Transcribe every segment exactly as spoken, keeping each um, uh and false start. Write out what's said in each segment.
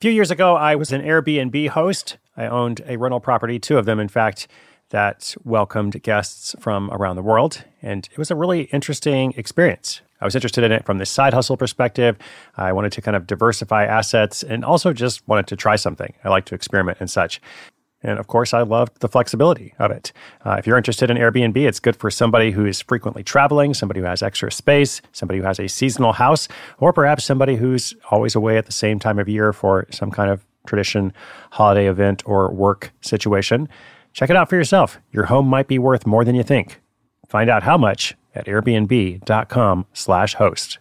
few years ago, I was an Airbnb host. I owned a rental property, two of them, in fact, that welcomed guests from around the world. And it was a really interesting experience. I was interested in it from the side hustle perspective. I wanted to kind of diversify assets and also just wanted to try something. I like to experiment and such. And of course, I loved the flexibility of it. Uh, if you're interested in Airbnb, it's good for somebody who is frequently traveling, somebody who has extra space, somebody who has a seasonal house, or perhaps somebody who's always away at the same time of year for some kind of tradition, holiday event, or work situation. Check it out for yourself. Your home might be worth more than you think. Find out how much at airbnb.com slash host.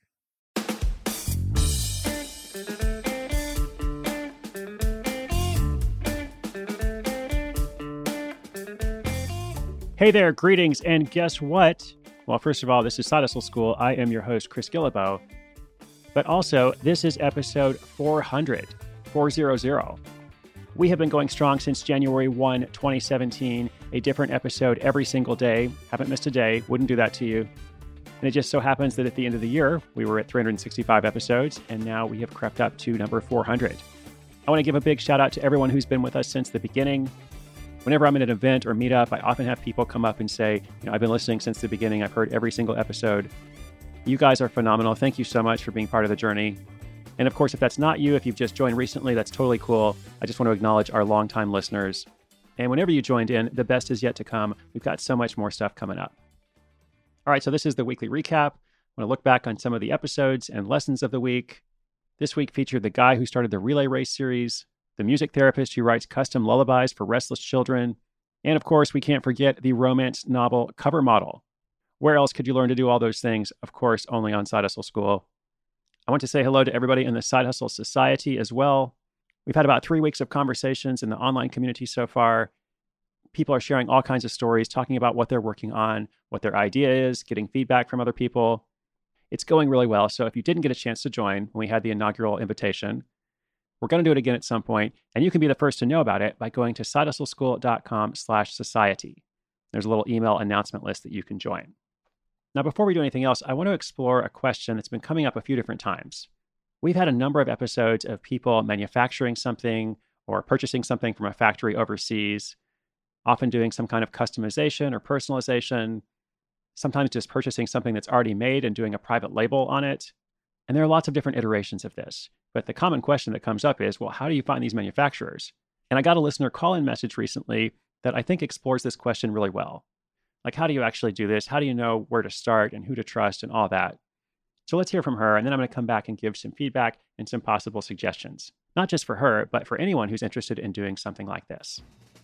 Hey there, greetings, and guess what? Well, first of all, this is Side Hustle School. I am your host, Chris Guillebeau. But also, this is episode four hundred, four hundred. We have been going strong since January first, twenty seventeen, a different episode every single day. Haven't missed a day, wouldn't do that to you. And it just so happens that at the end of the year, we were at three hundred sixty-five episodes, and now we have crept up to number four hundred. I want to give a big shout out to everyone who's been with us since the beginning. Whenever I'm at an event or meetup, I often have people come up and say, you know, I've been listening since the beginning. I've heard every single episode. You guys are phenomenal. Thank you so much for being part of the journey. And of course, if that's not you, if you've just joined recently, that's totally cool. I just want to acknowledge our longtime listeners. And whenever you joined in, the best is yet to come. We've got so much more stuff coming up. All right, so this is the weekly recap. I want to look back on some of the episodes and lessons of the week. This week featured the guy who started the Relay Race series, the music therapist who writes custom lullabies for restless children, and of course, we can't forget the romance novel cover model. Where else could you learn to do all those things? Of course, only on Side Hustle School. I want to say hello to everybody in the Side Hustle Society as well. We've had about three weeks of conversations in the online community so far. People are sharing all kinds of stories, talking about what they're working on, what their idea is, getting feedback from other people. It's going really well. So if you didn't get a chance to join when we had the inaugural invitation, we're going to do it again at some point, and you can be the first to know about it by going to sidehustleschool.com slash society. There's a little email announcement list that you can join. Now, before we do anything else, I want to explore a question that's been coming up a few different times. We've had a number of episodes of people manufacturing something or purchasing something from a factory overseas, often doing some kind of customization or personalization, sometimes just purchasing something that's already made and doing a private label on it. And there are lots of different iterations of this. But the common question that comes up is, well, how do you find these manufacturers? And I got a listener call-in message recently that I think explores this question really well. Like, how do you actually do this? How do you know where to start and who to trust and all that? So let's hear from her, and then I'm going to come back and give some feedback and some possible suggestions. Not just for her, but for anyone who's interested in doing something like this.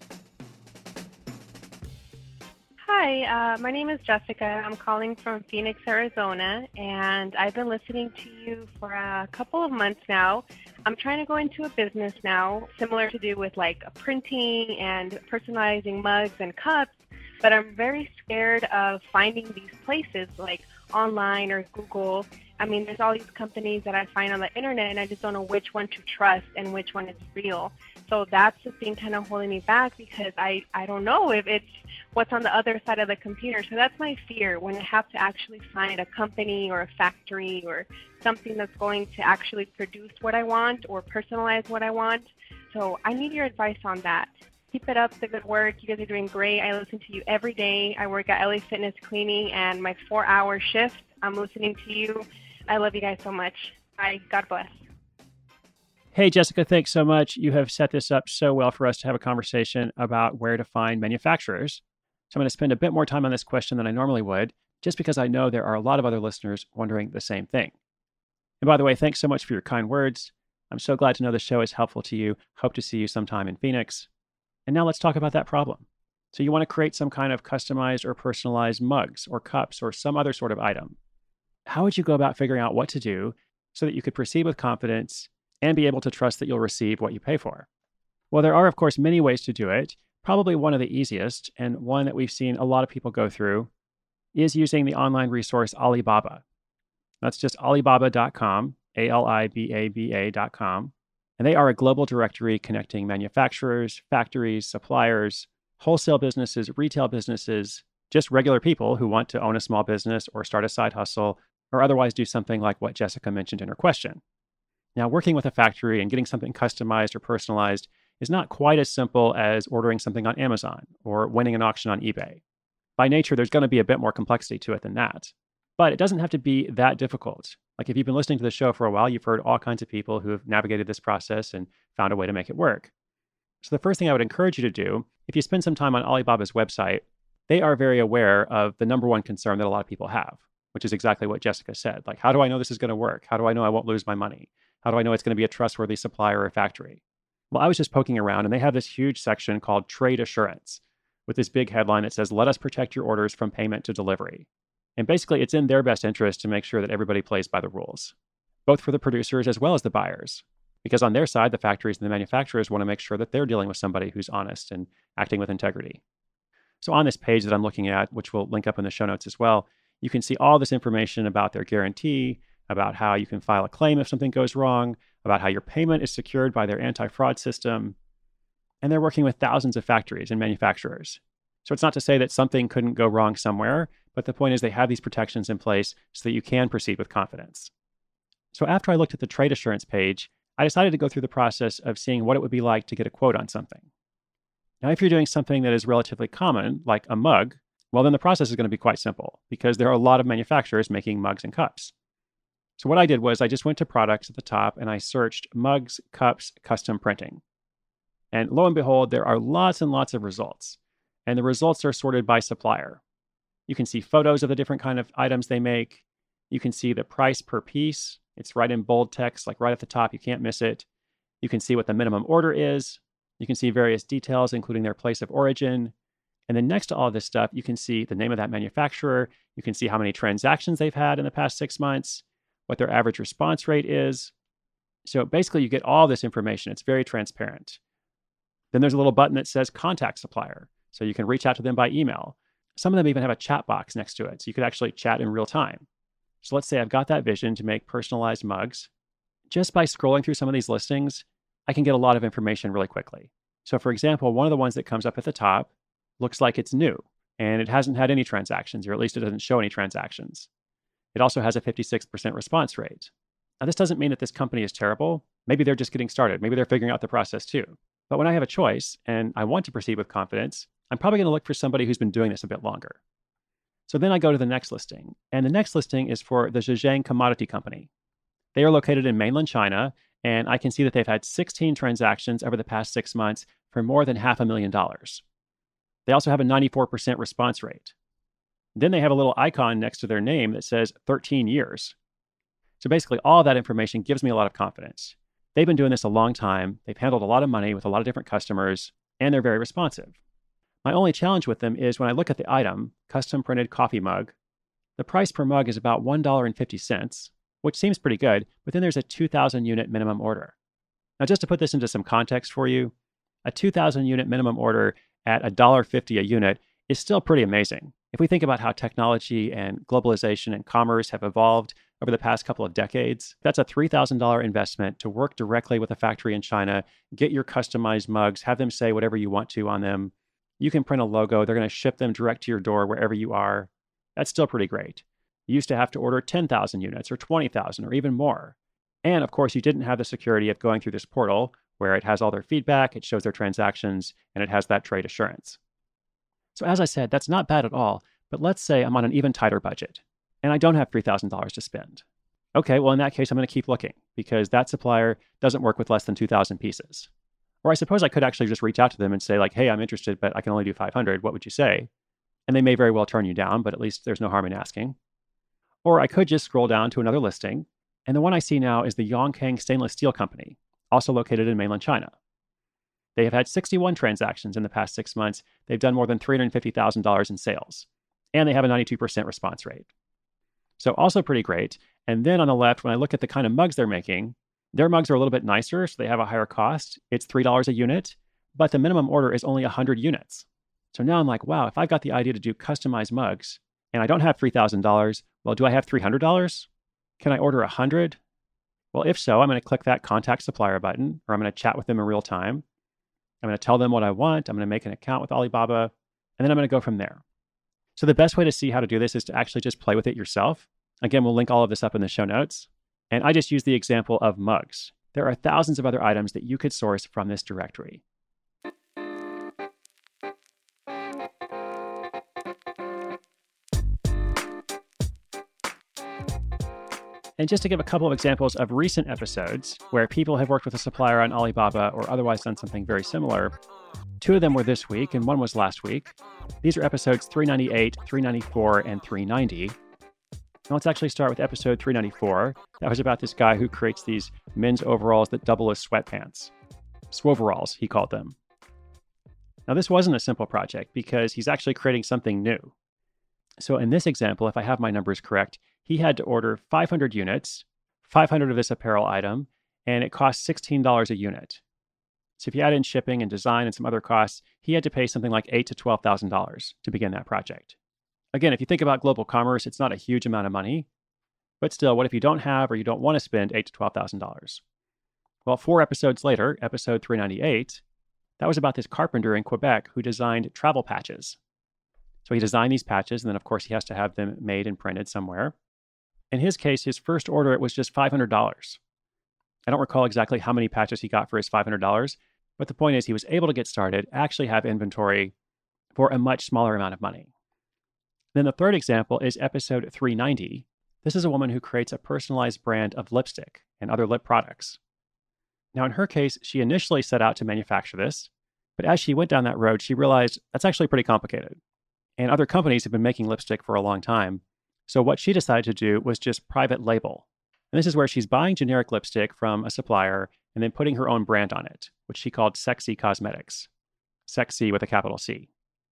Hi, uh, my name is Jessica. I'm calling from Phoenix, Arizona, and I've been listening to you for a couple of months now. I'm trying to go into a business now, similar to do with like printing and personalizing mugs and cups, but I'm very scared of finding these places like online or Google. I mean, there's all these companies that I find on the internet, and I just don't know which one to trust and which one is real. So that's the thing kind of holding me back because I, I don't know if it's what's on the other side of the computer. So that's my fear when I have to actually find a company or a factory or something that's going to actually produce what I want or personalize what I want. So I need your advice on that. Keep it up, the good work. You guys are doing great. I listen to you every day. I work at L A Fitness cleaning and my four-hour shift. I'm listening to you. I love you guys so much. Bye. God bless. Hey, Jessica, thanks so much. You have set this up so well for us to have a conversation about where to find manufacturers. So I'm going to spend a bit more time on this question than I normally would, just because I know there are a lot of other listeners wondering the same thing. And by the way, thanks so much for your kind words. I'm so glad to know the show is helpful to you. Hope to see you sometime in Phoenix. And now let's talk about that problem. So you want to create some kind of customized or personalized mugs or cups or some other sort of item. How would you go about figuring out what to do so that you could proceed with confidence and be able to trust that you'll receive what you pay for? Well, there are, of course, many ways to do it. Probably one of the easiest, and one that we've seen a lot of people go through, is using the online resource Alibaba. That's just alibaba dot com, A L I B A B A dot com. And they are a global directory connecting manufacturers, factories, suppliers, wholesale businesses, retail businesses, just regular people who want to own a small business or start a side hustle or otherwise do something like what Jessica mentioned in her question. Now, working with a factory and getting something customized or personalized is not quite as simple as ordering something on Amazon or winning an auction on eBay. By nature, there's going to be a bit more complexity to it than that. But it doesn't have to be that difficult. Like if you've been listening to the show for a while, you've heard all kinds of people who have navigated this process and found a way to make it work. So the first thing I would encourage you to do, if you spend some time on Alibaba's website, they are very aware of the number one concern that a lot of people have, which is exactly what Jessica said. Like, how do I know this is going to work? How do I know I won't lose my money? How do I know it's going to be a trustworthy supplier or factory? Well, I was just poking around and they have this huge section called Trade Assurance with this big headline that says, let us protect your orders from payment to delivery. And basically, it's in their best interest to make sure that everybody plays by the rules, both for the producers as well as the buyers. Because on their side, the factories and the manufacturers want to make sure that they're dealing with somebody who's honest and acting with integrity. So on this page that I'm looking at, which we'll link up in the show notes as well, you can see all this information about their guarantee, about how you can file a claim if something goes wrong, about how your payment is secured by their anti-fraud system. And they're working with thousands of factories and manufacturers. So it's not to say that something couldn't go wrong somewhere, but the point is they have these protections in place so that you can proceed with confidence. So after I looked at the trade assurance page, I decided to go through the process of seeing what it would be like to get a quote on something. Now, if you're doing something that is relatively common, like a mug, well, then the process is going to be quite simple because there are a lot of manufacturers making mugs and cups. So what I did was I just went to products at the top and I searched mugs, cups, custom printing. And lo and behold, there are lots and lots of results. And the results are sorted by supplier. You can see photos of the different kind of items they make. You can see the price per piece. It's right in bold text, like right at the top. You can't miss it. You can see what the minimum order is. You can see various details, including their place of origin. And then next to all this stuff, you can see the name of that manufacturer. You can see how many transactions they've had in the past six months, what their average response rate is. So basically, you get all this information. It's very transparent. Then there's a little button that says Contact Supplier. So you can reach out to them by email. Some of them even have a chat box next to it, so you could actually chat in real time. So let's say I've got that vision to make personalized mugs. Just by scrolling through some of these listings, I can get a lot of information really quickly. So for example, one of the ones that comes up at the top looks like it's new, and it hasn't had any transactions, or at least it doesn't show any transactions. It also has a fifty-six percent response rate. Now, this doesn't mean that this company is terrible. Maybe they're just getting started. Maybe they're figuring out the process too. But when I have a choice and I want to proceed with confidence, I'm probably going to look for somebody who's been doing this a bit longer. So then I go to the next listing, and the next listing is for the Zhejiang Commodity Company. They are located in mainland China, and I can see that they've had sixteen transactions over the past six months for more than half a million dollars. They also have a ninety-four percent response rate. Then they have a little icon next to their name that says thirteen years. So basically, all that information gives me a lot of confidence. They've been doing this a long time. They've handled a lot of money with a lot of different customers, and they're very responsive. My only challenge with them is when I look at the item, custom printed coffee mug, the price per mug is about one dollar and fifty cents, which seems pretty good, but then there's a two thousand unit minimum order. Now, just to put this into some context for you, a two thousand unit minimum order at one dollar and fifty cents a unit is still pretty amazing. If we think about how technology and globalization and commerce have evolved over the past couple of decades, that's a three thousand dollars investment to work directly with a factory in China, get your customized mugs, have them say whatever you want to on them. You can print a logo. They're going to ship them direct to your door wherever you are. That's still pretty great. You used to have to order ten thousand units or twenty thousand or even more. And of course, you didn't have the security of going through this portal where it has all their feedback, it shows their transactions, and it has that trade assurance. So as I said, that's not bad at all. But let's say I'm on an even tighter budget and I don't have three thousand dollars to spend. Okay, well, in that case, I'm going to keep looking because that supplier doesn't work with less than two thousand pieces. Or I suppose I could actually just reach out to them and say like, hey, I'm interested, but I can only do five hundred. What would you say? And they may very well turn you down, but at least there's no harm in asking. Or I could just scroll down to another listing. And the one I see now is the Yongkang Stainless Steel Company, also located in mainland China. They have had sixty-one transactions in the past six months. They've done more than three hundred fifty thousand dollars in sales. And they have a ninety-two percent response rate. So also pretty great. And then on the left, when I look at the kind of mugs they're making, their mugs are a little bit nicer, so they have a higher cost. It's three dollars a unit, but the minimum order is only one hundred units. So now I'm like, wow, if I've got the idea to do customized mugs and I don't have three thousand dollars, well, do I have three hundred dollars? Can I order one hundred? Well, if so, I'm going to click that Contact Supplier button, or I'm going to chat with them in real time. I'm going to tell them what I want. I'm going to make an account with Alibaba, and then I'm going to go from there. So the best way to see how to do this is to actually just play with it yourself. Again, we'll link all of this up in the show notes. And I just used the example of mugs. There are thousands of other items that you could source from this directory. And just to give a couple of examples of recent episodes where people have worked with a supplier on Alibaba or otherwise done something very similar, two of them were this week and one was last week. These are episodes three ninety-eight, three ninety-four, and three ninety. Now let's actually start with episode three ninety-four. That was about this guy who creates these men's overalls that double as sweatpants. Swoveralls, he called them. Now this wasn't a simple project because he's actually creating something new. So in this example, if I have my numbers correct, he had to order five hundred units, five hundred of this apparel item, and it cost sixteen dollars a unit. So if you add in shipping and design and some other costs, he had to pay something like eight thousand to twelve thousand dollars to begin that project. Again, if you think about global commerce, it's not a huge amount of money, but still, what if you don't have or you don't want to spend eight thousand to twelve thousand dollars? Well, four episodes later, episode three ninety-eight, that was about this carpenter in Quebec who designed travel patches. So he designed these patches, and then of course he has to have them made and printed somewhere. In his case, his first order was just five hundred dollars. I don't recall exactly how many patches he got for his five hundred dollars, but the point is he was able to get started, actually have inventory for a much smaller amount of money. Then the third example is episode three ninety. This is a woman who creates a personalized brand of lipstick and other lip products. Now in her case, she initially set out to manufacture this, but as she went down that road, she realized that's actually pretty complicated. And other companies have been making lipstick for a long time. So what she decided to do was just private label. And this is where she's buying generic lipstick from a supplier and then putting her own brand on it, which she called Sexy Cosmetics. Sexy with a capital C.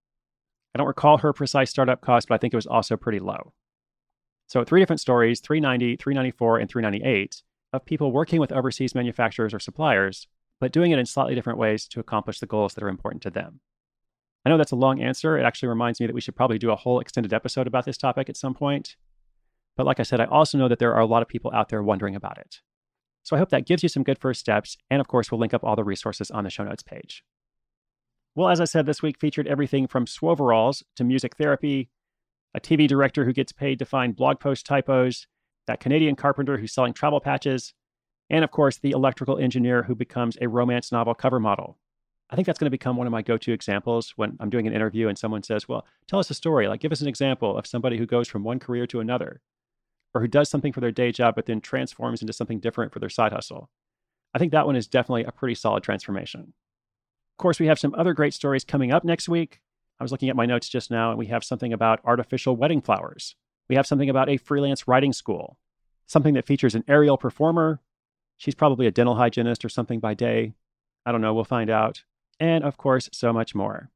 I don't recall her precise startup cost, but I think it was also pretty low. So three different stories, three ninety, three ninety-four, and three ninety-eight, of people working with overseas manufacturers or suppliers, but doing it in slightly different ways to accomplish the goals that are important to them. I know that's a long answer. It actually reminds me that we should probably do a whole extended episode about this topic at some point. But like I said, I also know that there are a lot of people out there wondering about it. So I hope that gives you some good first steps. And of course, we'll link up all the resources on the show notes page. Well, as I said, this week featured everything from swoveralls to music therapy, a T V director who gets paid to find blog post typos, that Canadian carpenter who's selling travel patches, and of course, the electrical engineer who becomes a romance novel cover model. I think that's going to become one of my go-to examples when I'm doing an interview and someone says, well, tell us a story. Like, give us an example of somebody who goes from one career to another, or who does something for their day job, but then transforms into something different for their side hustle. I think that one is definitely a pretty solid transformation. Of course, we have some other great stories coming up next week. I was looking at my notes just now, and we have something about artificial wedding flowers. We have something about a freelance writing school, something that features an aerial performer. She's probably a dental hygienist or something by day. I don't know, we'll find out. And of course, so much more.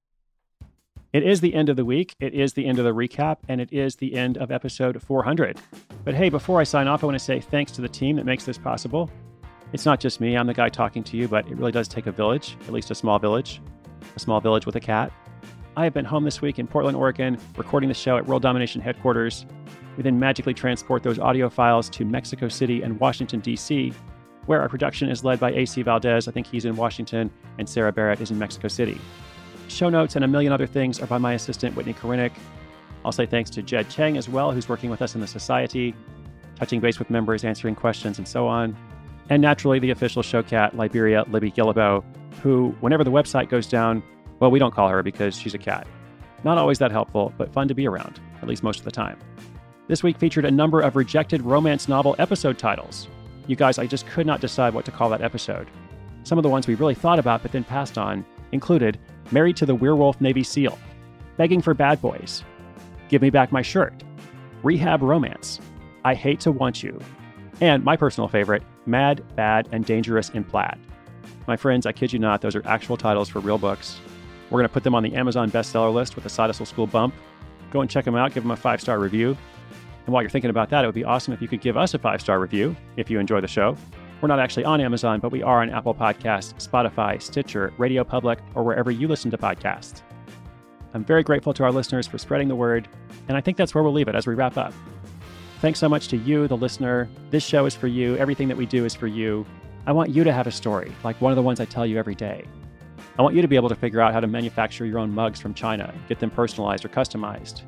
It is the end of the week. It is the end of the recap, and it is the end of episode four hundred. But hey, before I sign off, I want to say thanks to the team that makes this possible. It's not just me. I'm the guy talking to you, but it really does take a village, at least a small village, a small village with a cat. I have been home this week in Portland, Oregon, recording the show at World Domination headquarters. We then magically transport those audio files to Mexico City and Washington, D C, where our production is led by A C Valdez. I think he's in Washington, and Sarah Barrett is in Mexico City. Show notes and a million other things are by my assistant, Whitney Korinick. I'll say thanks to Jed Cheng as well, who's working with us in the society, touching base with members, answering questions, and so on. And naturally, the official show cat, Liberia Libby Gillibo, who, whenever the website goes down, well, we don't call her because she's a cat. Not always that helpful, but fun to be around, at least most of the time. This week featured a number of rejected romance novel episode titles. You guys, I just could not decide what to call that episode. Some of the ones we really thought about but then passed on included Married to the Werewolf Navy SEAL, Begging for Bad Boys, Give Me Back My Shirt, Rehab Romance, I Hate to Want You, and my personal favorite, Mad, Bad, and Dangerous in Plaid. My friends, I kid you not, those are actual titles for real books. We're going to put them on the Amazon bestseller list with a Side Hustle School bump. Go and check them out, give them a five-star review. And while you're thinking about that, it would be awesome if you could give us a five-star review if you enjoy the show. We're not actually on Amazon, but we are on Apple Podcasts, Spotify, Stitcher, Radio Public, or wherever you listen to podcasts. I'm very grateful to our listeners for spreading the word, and I think that's where we'll leave it as we wrap up. Thanks so much to you, the listener. This show is for you. Everything that we do is for you. I want you to have a story, like one of the ones I tell you every day. I want you to be able to figure out how to manufacture your own mugs from China, get them personalized or customized.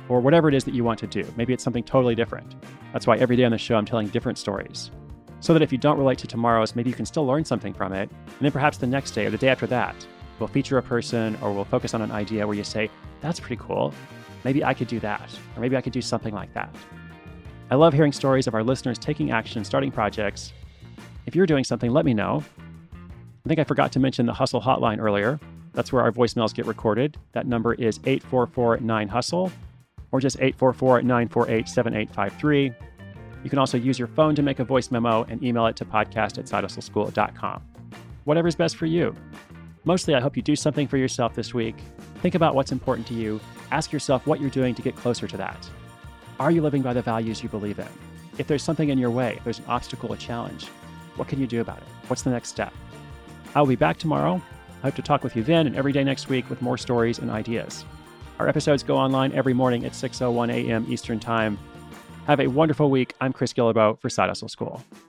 or whatever it is that you want to do. Maybe it's something totally different. That's why every day on the show, I'm telling different stories. So that if you don't relate to tomorrow's, maybe you can still learn something from it. And then perhaps the next day or the day after that, we'll feature a person or we'll focus on an idea where you say, that's pretty cool. Maybe I could do that. Or maybe I could do something like that. I love hearing stories of our listeners taking action, starting projects. If you're doing something, let me know. I think I forgot to mention the Hustle Hotline earlier. That's where our voicemails get recorded. That number is eight four four nine hustle or just eight four four nine four eight seven eight five three. You can also use your phone to make a voice memo and email it to podcast at side hustle school dot com. Whatever's best for you. Mostly, I hope you do something for yourself this week. Think about what's important to you. Ask yourself what you're doing to get closer to that. Are you living by the values you believe in? If there's something in your way, if there's an obstacle, a challenge, what can you do about it? What's the next step? I'll be back tomorrow. I hope to talk with you then and every day next week with more stories and ideas. Our episodes go online every morning at six oh one a.m. Eastern Time. Have a wonderful week. I'm Chris Guillebeau for Side Hustle School.